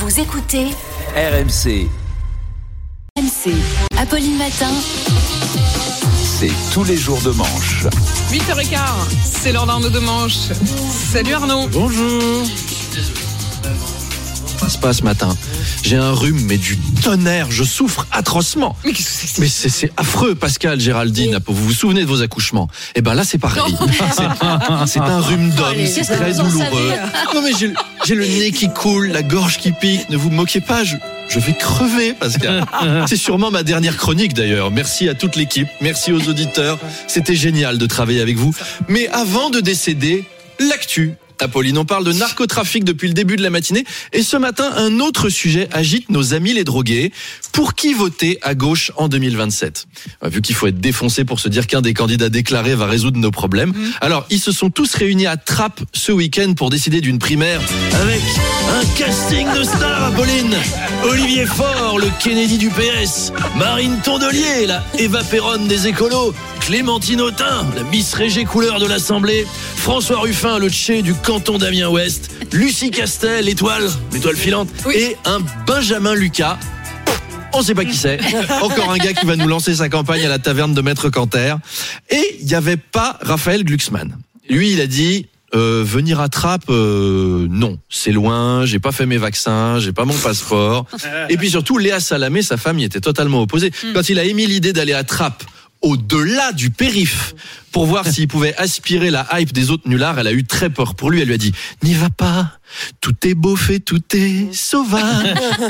Vous écoutez RMC. RMC, Apolline Matin. C'est tous les jours de manche. 8h15, c'est l'heure d'Arnaud de Manche. Salut Arnaud. Bonjour. Se passe ce matin. J'ai un rhume, mais du tonnerre. Je souffre atrocement. Mais qu'est-ce que c'est ? Mais c'est affreux, Pascal, Géraldine. Vous vous souvenez de vos accouchements ? Eh ben là, c'est pareil. C'est un rhume d'homme. C'est très douloureux. Non, mais j'ai le nez qui coule, la gorge qui pique. Ne vous moquez pas, je vais crever, Pascal. C'est sûrement ma dernière chronique, d'ailleurs. Merci à toute l'équipe. Merci aux auditeurs. C'était génial de travailler avec vous. Mais avant de décéder, l'actu. Apolline, on parle de narcotrafic depuis le début de la matinée. Et ce matin, un autre sujet agite nos amis les drogués. Pour qui voter à gauche en 2027 ? Vu qu'il faut être défoncé pour se dire qu'un des candidats déclarés va résoudre nos problèmes. Alors, ils se sont tous réunis à Trappes ce week-end pour décider d'une primaire avec un casting de stars, Apolline. Olivier Faure, le Kennedy du PS. Marine Tondelier, la Eva Perron des écolos. Clémentine Autain, la Miss Régé couleur de l'Assemblée. François Ruffin, le Tché du canton d'Amiens-Ouest. Lucie Castel, l'étoile filante. Oui. Et un Benjamin Lucas. On sait pas qui c'est. Encore un gars qui va nous lancer sa campagne à la taverne de Maître Canter. Et il n'y avait pas Raphaël Glucksmann. Lui, il a dit... venir à Trappes, non, c'est loin, j'ai pas fait mes vaccins, j'ai pas mon passeport. Et puis surtout, Léa Salamé, sa femme, y était totalement opposée. Quand il a émis l'idée d'aller à Trappes, au-delà du périph', pour voir s'il pouvait aspirer la hype des autres nullards, elle a eu très peur pour lui. Elle lui a dit « N'y va pas, tout est beau fait, tout est sauvage.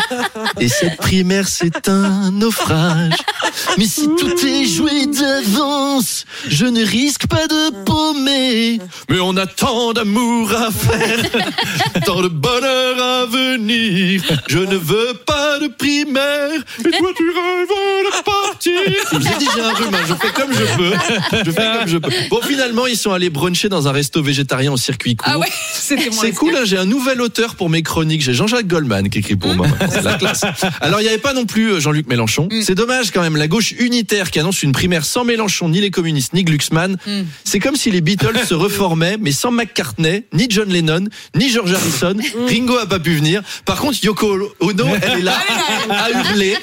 Et cette primaire, c'est un naufrage. Mais si tout est joué d'avance, je ne risque pas de paumer. Mais on a tant d'amour à faire, tant de bonheur à venir. Je ne veux pas de primaire, et toi tu rêves de partir. » Je vous ai dit, j'ai un rhume, je fais comme je peux. Bon, finalement, ils sont allés bruncher dans un resto végétarien au circuit court. Ah ouais, c'était moins c'est cool, hein, j'ai un nouvel auteur pour mes chroniques. J'ai Jean-Jacques Goldman qui écrit pour moi. C'est la classe. Alors, il n'y avait pas non plus Jean-Luc Mélenchon. C'est dommage quand même, la gauche unitaire qui annonce une primaire sans Mélenchon, ni les communistes, ni Glucksmann. C'est comme si les Beatles se reformaient, mais sans McCartney, ni John Lennon, ni George Harrison. Ringo a pas pu venir. Par contre, Yoko Ono, elle est là à hurler.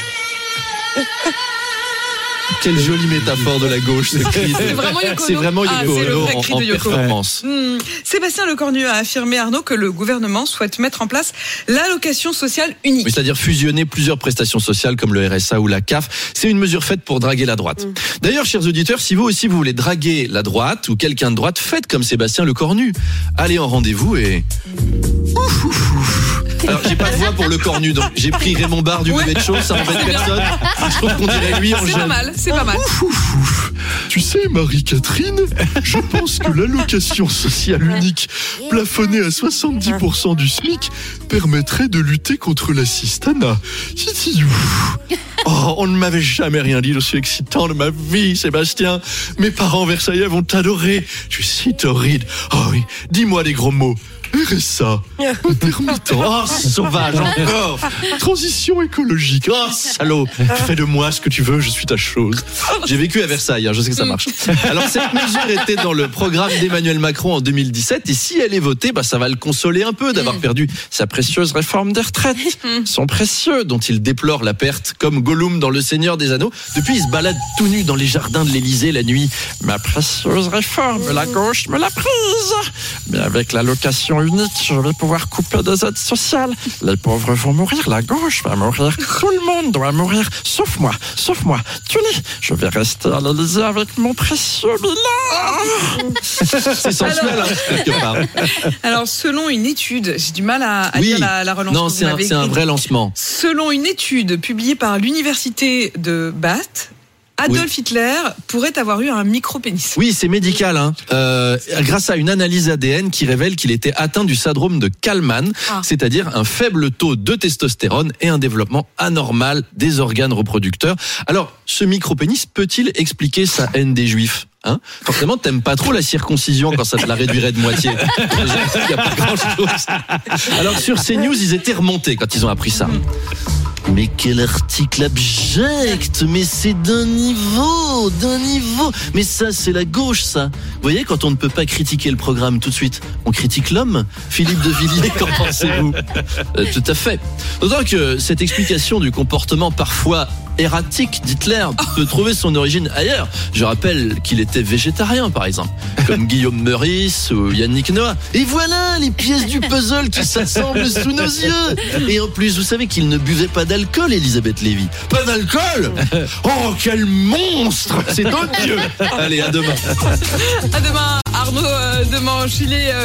Quelle jolie métaphore de la gauche, ce cri. C'est vraiment Yoko Ono. C'est vraiment Yoko Ono en performance. Sébastien Lecornu a affirmé, Arnaud, que le gouvernement souhaite mettre en place l'allocation sociale unique. Oui, c'est-à-dire fusionner plusieurs prestations sociales comme le RSA ou la CAF. C'est une mesure faite pour draguer la droite. D'ailleurs, chers auditeurs, si vous aussi vous voulez draguer la droite ou quelqu'un de droite, faites comme Sébastien Lecornu. Allez en rendez-vous et... Alors, j'ai pas de voix pour le cornu, donc j'ai pris Raymond Barre du bébé de chaud, ça embête personne. Je trouve qu'on dirait lui en jeune. C'est pas mal. Tu sais, Marie-Catherine, je pense que l'allocation sociale unique plafonnée à 70% du SMIC permettrait de lutter contre l'assistanat. Oh, on ne m'avait jamais rien dit d'aussi excitant de ma vie, Sébastien. Mes parents versaillais vont t'adorer. Tu es si torride. Oh oui, dis-moi des gros mots. RSA, intermittent, oh sauvage encore, transition écologique, oh salaud, fais de moi ce que tu veux, je suis ta chose. J'ai vécu à Versailles, je sais que ça marche. Alors cette mesure était dans le programme d'Emmanuel Macron en 2017 et si elle est votée, ça va le consoler un peu d'avoir perdu sa précieuse réforme des retraites, son précieux dont il déplore la perte comme Gollum dans Le Seigneur des Anneaux. Depuis il se balade tout nu dans les jardins de l'Élysée la nuit. Ma précieuse réforme, la gauche me l'a prise, mais avec l'allocation unique, je vais pouvoir couper des aides sociales. Les pauvres vont mourir, la gauche va mourir, tout le monde doit mourir, sauf moi. Tu dis, je vais rester à l'Élysée avec mon précieux bilan. C'est sensuel, quelque part. Alors, selon une étude, j'ai du mal à lire la relance. Non, c'est un vrai lancement. Selon une étude publiée par l'université de Bath, Adolf Hitler pourrait avoir eu un micro-pénis. Oui, c'est médical, grâce à une analyse ADN qui révèle qu'il était atteint du syndrome de Kallmann, c'est-à-dire un faible taux de testostérone et un développement anormal des organes reproducteurs. Alors, ce micro-pénis peut-il expliquer sa haine des Juifs ? Forcément, t'aimes pas trop la circoncision quand ça te la réduirait de moitié. Il n'y a pas grand-chose. Alors, sur CNews, ils étaient remontés quand ils ont appris ça. Mais quel article abject! Mais c'est d'un niveau! Mais ça, c'est la gauche, ça. Vous voyez, quand on ne peut pas critiquer le programme tout de suite, on critique l'homme. Philippe de Villiers, qu'en pensez-vous? Tout à fait. D'autant que cette explication du comportement parfois erratique d'Hitler peut trouver son origine ailleurs. Je rappelle qu'il était végétarien, par exemple, comme Guillaume Meurice ou Yannick Noah. Et voilà les pièces du puzzle qui s'assemblent sous nos yeux. Et en plus, vous savez qu'il ne buvait pas d'alcool, Elisabeth Lévy. Pas d'alcool? Oh, quel monstre! C'est odieux. Allez, à demain. À demain, Arnaud Demanche. Il est